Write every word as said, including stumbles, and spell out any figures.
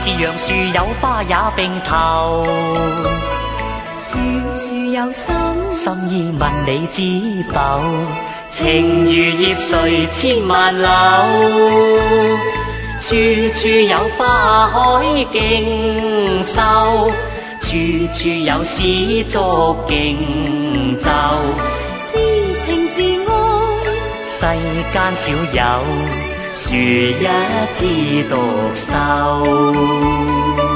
是楊樹有花也並頭。 樹樹有心， 心意問你知否？情如葉垂千萬縷，處處有花海競秀，處處有詩足競奏。 知情自愛， 世間少有樹一枝獨秀。